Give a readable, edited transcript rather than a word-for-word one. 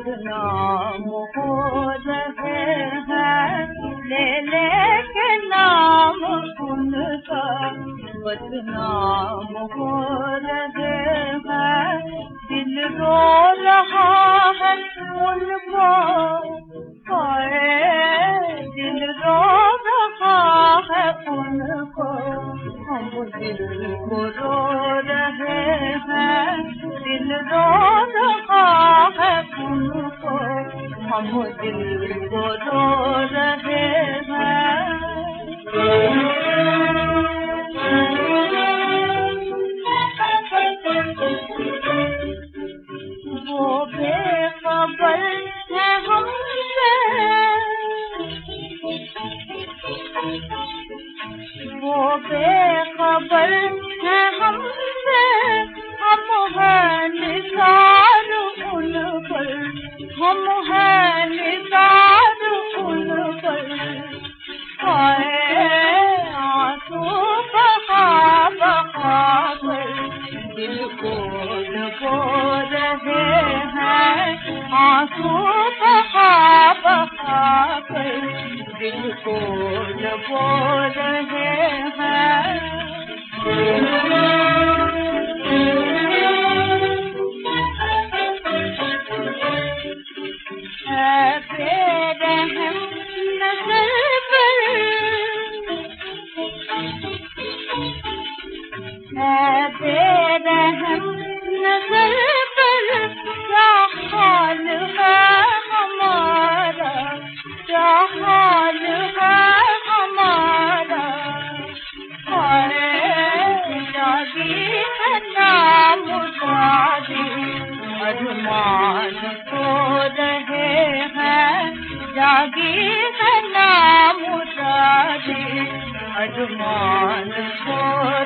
बदनाम हो रहे हैं, ले ले के नाम उनका बदनाम हो रहे हैं। दिल रो रहा है उनको, दिल रो रहा है उनको, हम दिल को रो रहे हैं। दिल रो रहा है उनको, हम दिल को रो रहे हैं। वो बेखबर है हमसे, वो बेखबर है हमसे, हम हैं निसार उन पर, हम हैं निसार उन पर। आंसू बहा बहा कर दिल को डुबो रहे हैं, आंसू बहा बहा कर दिल को डुबो रहे हैं। बेरहम नजर पर, बेरहम नजर पर क्या हाल है हमारा, क्या हाल है हमारा। जागी है नाम शादी, अरमान सो रहे हैं। जागी है नाम शादी, अरमान सो